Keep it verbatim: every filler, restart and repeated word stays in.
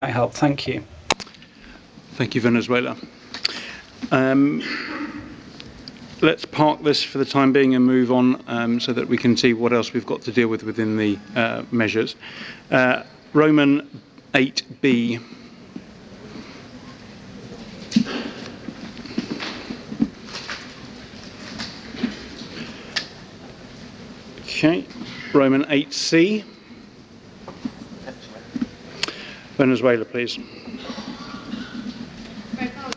I help. Thank you. Thank you, Venezuela. Um, let's park this for the time being and move on um, so that we can see what else we've got to deal with within the uh, measures. Uh, Roman eight B. Okay. Roman eight C. Venezuela, please.